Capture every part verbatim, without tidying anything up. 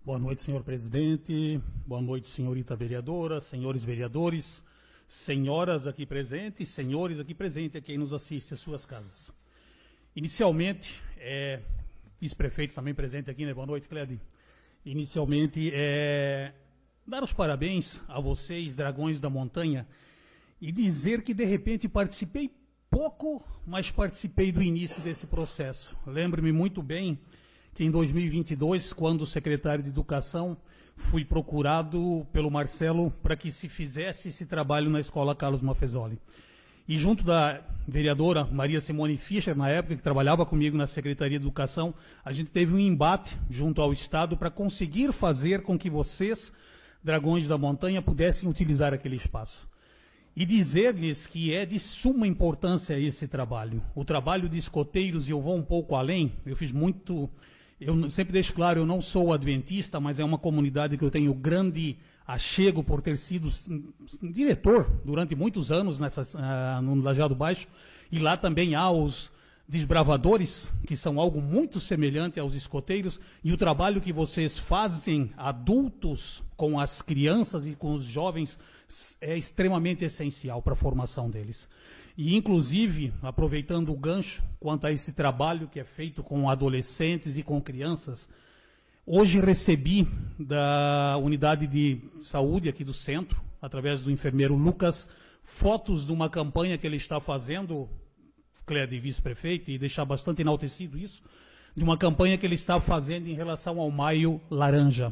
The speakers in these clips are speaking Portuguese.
Boa noite, senhor presidente. Boa noite, senhorita vereadora, senhores vereadores, senhoras aqui presentes, senhores aqui presentes, a quem nos assiste às suas casas. Inicialmente, é, vice-prefeito também presente aqui, né? Boa noite, Clédio. Inicialmente, é, dar os parabéns a vocês, Dragões da Montanha, e dizer que, de repente, participei pouco, mas participei do início desse processo. Lembro-me muito bem que em dois mil e vinte e dois, quando secretário de Educação, fui procurado pelo Marcelo para que se fizesse esse trabalho na Escola Carlos Maffezoli. E junto da vereadora Maria Simone Fischer, na época, que trabalhava comigo na Secretaria de Educação, a gente teve um embate junto ao Estado para conseguir fazer com que vocês, Dragões da Montanha, pudessem utilizar aquele espaço. E dizer-lhes que é de suma importância esse trabalho. O trabalho de escoteiros, e eu vou um pouco além, eu fiz muito... Eu sempre deixo claro, eu não sou adventista, mas é uma comunidade que eu tenho grande achego por ter sido diretor durante muitos anos nessa, uh, no Lajeado Baixo. E lá também há os desbravadores, que são algo muito semelhante aos escoteiros. E o trabalho que vocês fazem, adultos, com as crianças e com os jovens, é extremamente essencial para a formação deles. E, inclusive, aproveitando o gancho quanto a esse trabalho que é feito com adolescentes e com crianças, hoje recebi da unidade de saúde aqui do centro, através do enfermeiro Lucas, fotos de uma campanha que ele está fazendo, Clédio, vice-prefeito, e deixar bastante enaltecido isso, de uma campanha que ele está fazendo em relação ao Maio Laranja.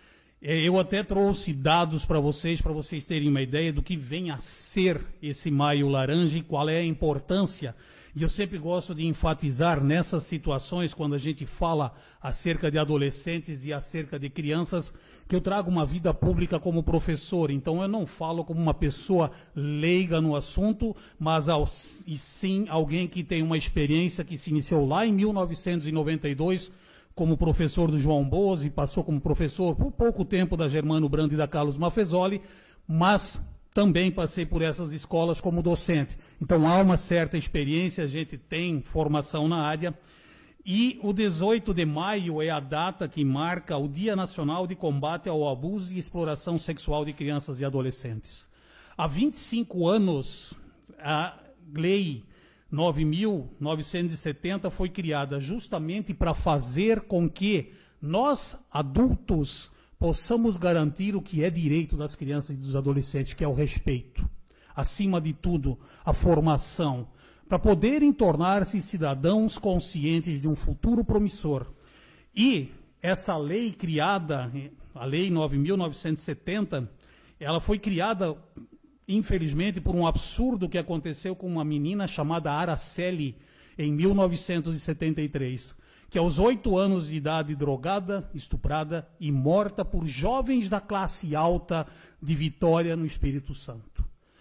Eu até trouxe dados para vocês, para vocês terem uma ideia do que vem a ser esse Maio Laranja e qual é a importância. E eu sempre gosto de enfatizar nessas situações, quando a gente fala acerca de adolescentes e acerca de crianças, que eu trago uma vida pública como professor. Então eu não falo como uma pessoa leiga no assunto, mas ao, e sim alguém que tem uma experiência que se iniciou lá em mil novecentos e noventa e dois, como professor do João Boas, e passou como professor por pouco tempo da Germano Brando e da Carlos Maffezoli, mas também passei por essas escolas como docente. Então há uma certa experiência, a gente tem formação na área, e o dezoito de maio é a data que marca o Dia Nacional de Combate ao Abuso e Exploração Sexual de Crianças e Adolescentes. Há vinte e cinco anos, a lei nove mil novecentos e setenta foi criada justamente para fazer com que nós, adultos, possamos garantir o que é direito das crianças e dos adolescentes, que é o respeito. Acima de tudo, a formação, para poderem tornar-se cidadãos conscientes de um futuro promissor. E essa lei criada, a Lei nove mil novecentos e setenta, ela foi criada, infelizmente, por um absurdo que aconteceu com uma menina chamada Araceli, em mil novecentos e setenta e três, que aos oito anos de idade, drogada, estuprada e morta por jovens da classe alta de Vitória, no Espírito Santo.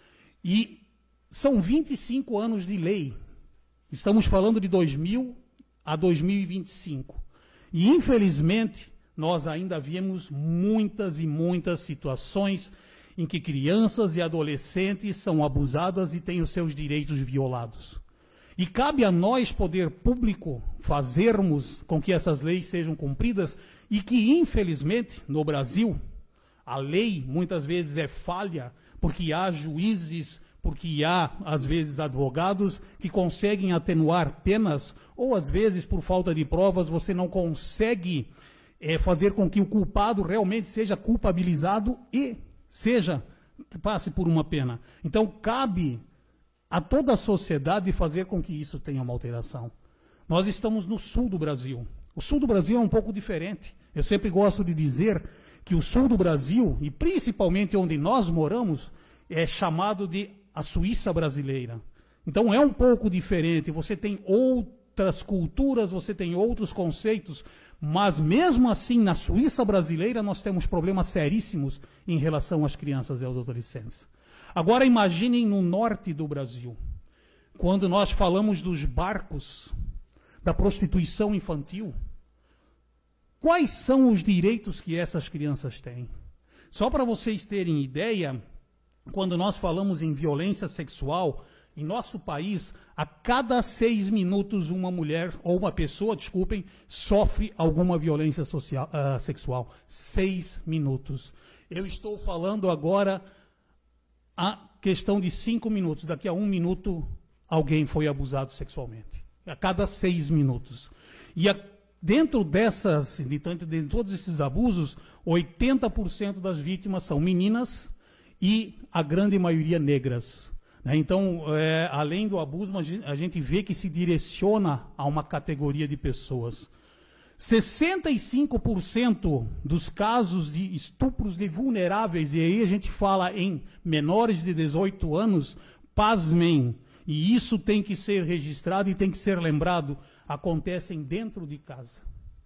E são vinte e cinco anos de lei. Estamos falando de dois mil a dois mil e vinte e cinco. E, infelizmente, nós ainda vemos muitas e muitas situações em que crianças e adolescentes são abusadas e têm os seus direitos violados. E cabe a nós, poder público, fazermos com que essas leis sejam cumpridas e que, infelizmente, no Brasil, a lei muitas vezes é falha, porque há juízes, porque há, às vezes, advogados que conseguem atenuar penas, ou, às vezes, por falta de provas, você não consegue é, fazer com que o culpado realmente seja culpabilizado e seja, que passe por uma pena. Então, cabe a toda a sociedade fazer com que isso tenha uma alteração. Nós estamos no sul do Brasil. O sul do Brasil é um pouco diferente. Eu sempre gosto de dizer que o sul do Brasil, e principalmente onde nós moramos, é chamado de a Suíça brasileira. Então, é um pouco diferente. Você tem outras culturas, você tem outros conceitos, mas mesmo assim, na Suíça brasileira, nós temos problemas seríssimos em relação às crianças e aos adolescentes. Agora imaginem no norte do Brasil, quando nós falamos dos barcos, da prostituição infantil, quais são os direitos que essas crianças têm? Só para vocês terem ideia, quando nós falamos em violência sexual, Em nosso país, a cada seis minutos, uma mulher, ou uma pessoa, desculpem, sofre alguma violência social, uh, sexual. Seis minutos. Eu estou falando agora a questão de cinco minutos. Daqui a um minuto, alguém foi abusado sexualmente. A cada seis minutos. E a, dentro dessas, de, de todos esses abusos, oitenta por cento das vítimas são meninas e a grande maioria negras. Então, é, além do abuso, a gente vê que se direciona a uma categoria de pessoas. sessenta e cinco por cento dos casos de estupros de vulneráveis, e aí a gente fala em menores de dezoito anos, pasmem, e isso tem que ser registrado e tem que ser lembrado, acontecem dentro de casa.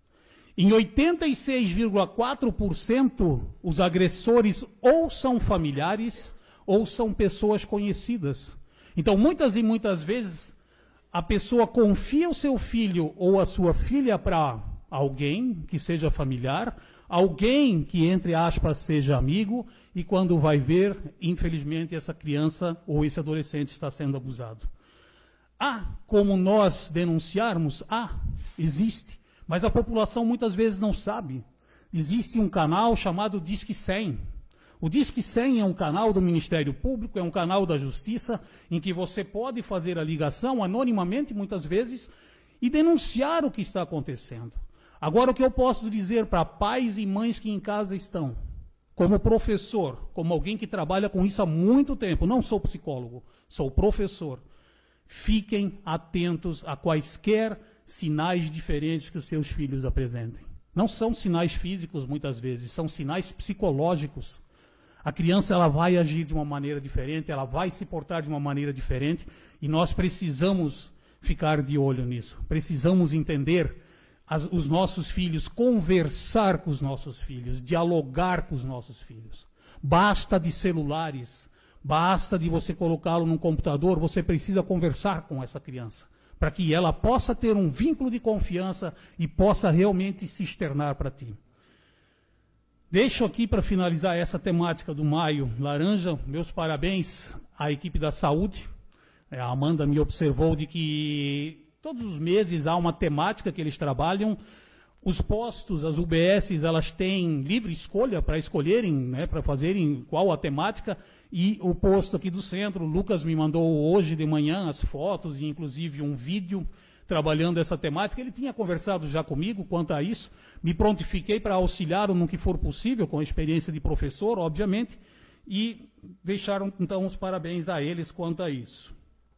Em oitenta e seis vírgula quatro por cento, os agressores ou são familiares ou são pessoas conhecidas. Então, muitas e muitas vezes, a pessoa confia o seu filho ou a sua filha para alguém que seja familiar, alguém que, entre aspas, seja amigo, e quando vai ver, infelizmente, essa criança ou esse adolescente está sendo abusado. Há como nós denunciarmos? Ah, existe. Mas a população muitas vezes não sabe. Existe um canal chamado Disque cem. O Disque cem é um canal do Ministério Público, é um canal da Justiça, em que você pode fazer a ligação anonimamente, muitas vezes, e denunciar o que está acontecendo. Agora, o que eu posso dizer para pais e mães que em casa estão, como professor, como alguém que trabalha com isso há muito tempo, não sou psicólogo, sou professor, fiquem atentos a quaisquer sinais diferentes que os seus filhos apresentem. Não são sinais físicos, muitas vezes, são sinais psicológicos. A criança ela vai agir de uma maneira diferente, ela vai se portar de uma maneira diferente, e nós precisamos ficar de olho nisso. Precisamos entender as, os nossos filhos, conversar com os nossos filhos, dialogar com os nossos filhos. Basta de celulares, basta de você colocá-lo num computador, você precisa conversar com essa criança, para que ela possa ter um vínculo de confiança e possa realmente se externar para ti. Deixo aqui para finalizar essa temática do Maio Laranja, meus parabéns à equipe da saúde. A Amanda me observou de que todos os meses há uma temática que eles trabalham. Os postos, as U B S, elas têm livre escolha para escolherem, né, para fazerem qual a temática. E o posto aqui do centro, o Lucas me mandou hoje de manhã as fotos e inclusive um vídeo trabalhando essa temática. Ele tinha conversado já comigo quanto a isso. Me prontifiquei para auxiliar no que for possível, com a experiência de professor, obviamente, e deixaram, então, os parabéns a eles quanto a isso.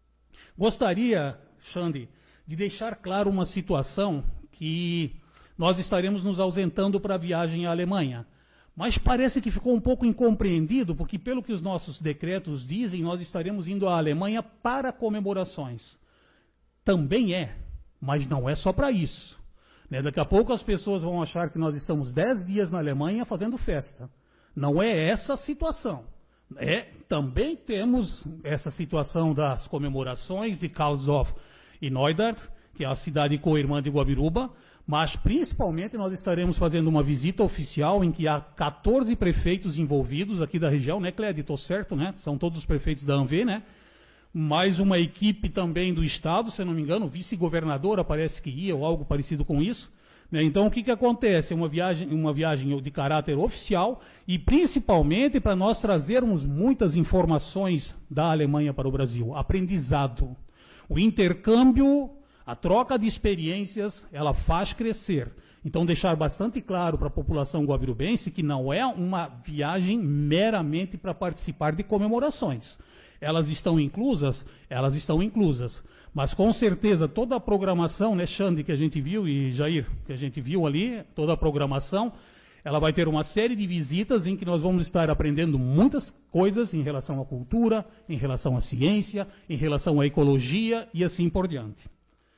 Gostaria, Xande, de deixar claro uma situação que nós estaremos nos ausentando para a viagem à Alemanha. Mas parece que ficou um pouco incompreendido, porque pelo que os nossos decretos dizem, nós estaremos indo à Alemanha para comemorações. Também é, mas não é só para isso. Né? Daqui a pouco as pessoas vão achar que nós estamos dez dias na Alemanha fazendo festa. Não é essa a situação. É, também temos essa situação das comemorações de Karlsdorf e Neustadt, que é a cidade co-irmã de Guabiruba, mas principalmente nós estaremos fazendo uma visita oficial em que há quatorze prefeitos envolvidos aqui da região, né, Clédia? Estou certo, né? São todos os prefeitos da ANV, né? Mais uma equipe também do Estado, se não me engano, vice-governadora parece que ia, ou algo parecido com isso. Né? Então, o que, que acontece? É uma viagem, uma viagem de caráter oficial e, principalmente, para nós trazermos muitas informações da Alemanha para o Brasil. Aprendizado. O intercâmbio, a troca de experiências, ela faz crescer. Então, deixar bastante claro para a população guabirubense que não é uma viagem meramente para participar de comemorações. Elas estão inclusas? Elas estão inclusas. Mas, com certeza, toda a programação, né, Xande, que a gente viu, e Jair, que a gente viu ali, toda a programação, ela vai ter uma série de visitas em que nós vamos estar aprendendo muitas coisas em relação à cultura, em relação à ciência, em relação à ecologia e assim por diante.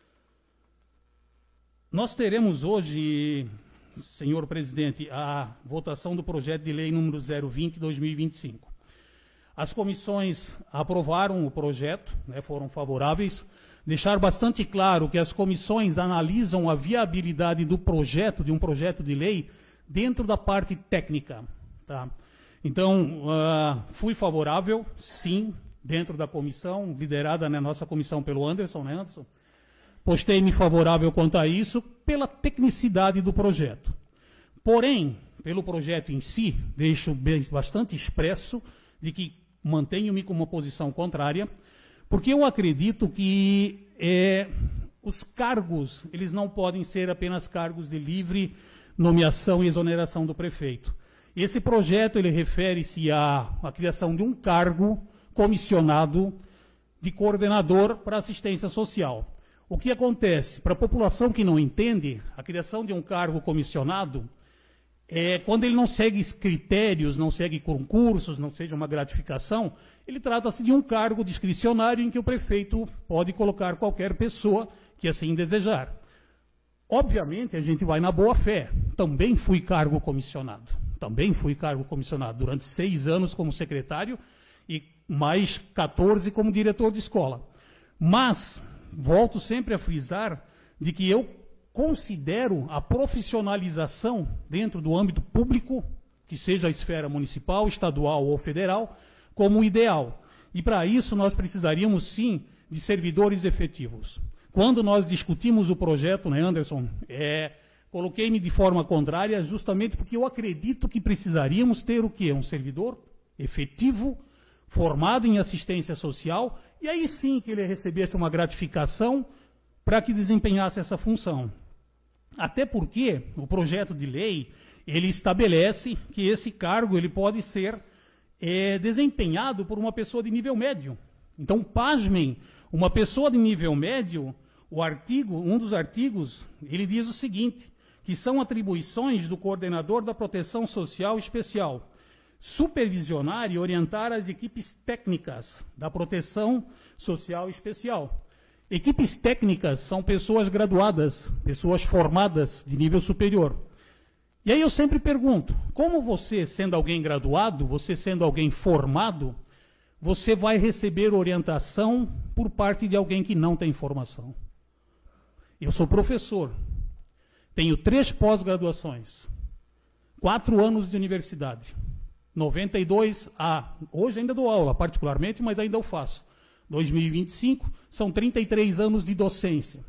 Nós teremos hoje, senhor presidente, a votação do projeto de lei número zero vinte, dois mil e vinte e cinco. As comissões aprovaram o projeto, né, foram favoráveis. Deixar bastante claro que as comissões analisam a viabilidade do projeto, de um projeto de lei, dentro da parte técnica. Tá? Então, uh, fui favorável, sim, dentro da comissão, liderada na nossa comissão pelo Anderson, né, Anderson? Postei-me favorável quanto a isso pela tecnicidade do projeto. Porém, pelo projeto em si, deixo bastante expresso de que mantenho-me com uma posição contrária, porque eu acredito que é, os cargos, eles não podem ser apenas cargos de livre nomeação e exoneração do prefeito. Esse projeto, ele refere-se à, à criação de um cargo comissionado de coordenador para assistência social. O que acontece? Para a população que não entende, a criação de um cargo comissionado é quando ele não segue critérios, não segue concursos, não seja uma gratificação, ele trata-se de um cargo discricionário em que o prefeito pode colocar qualquer pessoa que assim desejar. Obviamente, a gente vai na boa fé. Também fui cargo comissionado. Também fui cargo comissionado durante seis anos como secretário e mais quatorze como diretor de escola. Mas volto sempre a frisar de que eu considero a profissionalização dentro do âmbito público, que seja a esfera municipal, estadual ou federal, como ideal. E para isso nós precisaríamos sim de servidores efetivos. Quando nós discutimos o projeto, né, Anderson, é, coloquei-me de forma contrária justamente porque eu acredito que precisaríamos ter o quê? Um servidor efetivo, formado em assistência social, e aí sim que ele recebesse uma gratificação para que desempenhasse essa função. Até porque o projeto de lei, ele estabelece que esse cargo ele pode ser é, desempenhado por uma pessoa de nível médio. Então, pasmem, uma pessoa de nível médio, o artigo, um dos artigos, ele diz o seguinte, que são atribuições do coordenador da proteção social especial, supervisionar e orientar as equipes técnicas da proteção social especial. Equipes técnicas são pessoas graduadas, pessoas formadas de nível superior. E aí eu sempre pergunto, como você, sendo alguém graduado, você sendo alguém formado, você vai receber orientação por parte de alguém que não tem formação? Eu sou professor, tenho três pós-graduações, quatro anos de universidade, noventa e dois a... Hoje ainda dou aula, particularmente, mas ainda eu faço. dois mil e vinte e cinco, são trinta e três anos de docência.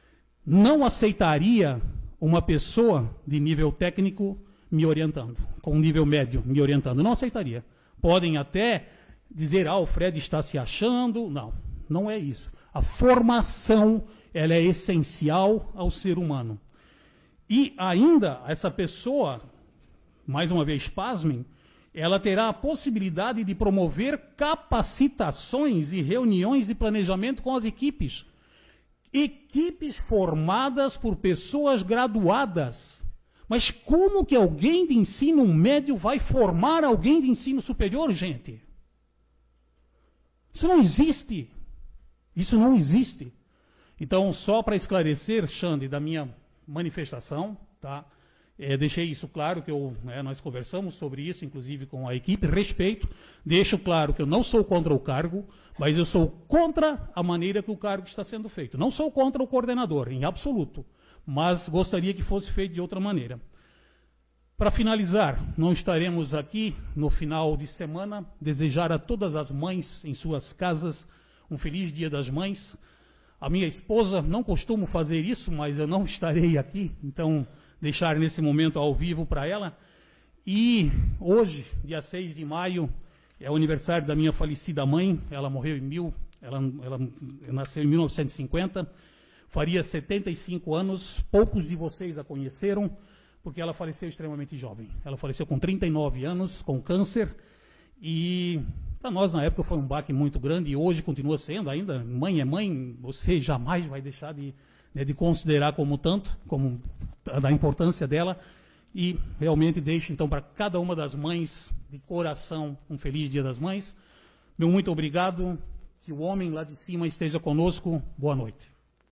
Não aceitaria uma pessoa de nível técnico me orientando, com nível médio me orientando. Não aceitaria. Podem até dizer, ah, o Fred está se achando. Não, não é isso. A formação, ela é essencial ao ser humano. E ainda, essa pessoa, mais uma vez, pasmem, ela terá a possibilidade de promover capacitações e reuniões de planejamento com as equipes. Equipes formadas por pessoas graduadas. Mas como que alguém de ensino médio vai formar alguém de ensino superior, gente? Isso não existe. Isso não existe. Então, só para esclarecer, Xande, da minha manifestação, tá? É, deixei isso claro, que eu, né, nós conversamos sobre isso, inclusive com a equipe, respeito, deixo claro que eu não sou contra o cargo, mas eu sou contra a maneira que o cargo está sendo feito. Não sou contra o coordenador, em absoluto, mas gostaria que fosse feito de outra maneira. Para finalizar, não estaremos aqui no final de semana, desejar a todas as mães em suas casas um feliz Dia das Mães. A minha esposa, não costumo fazer isso, mas eu não estarei aqui, então deixar nesse momento ao vivo para ela. E hoje, dia seis de maio, é o aniversário da minha falecida mãe. Ela morreu em mil, ela, ela nasceu em mil novecentos e cinquenta, faria setenta e cinco anos. Poucos de vocês a conheceram, porque ela faleceu extremamente jovem. Ela faleceu com trinta e nove anos, com câncer, e para nós na época foi um baque muito grande, e hoje continua sendo ainda. Mãe é mãe, você jamais vai deixar de, né, de considerar como tanto, como da importância dela, e realmente deixo então para cada uma das mães, de coração, um feliz Dia das Mães. Meu muito obrigado, que o homem lá de cima esteja conosco, boa noite.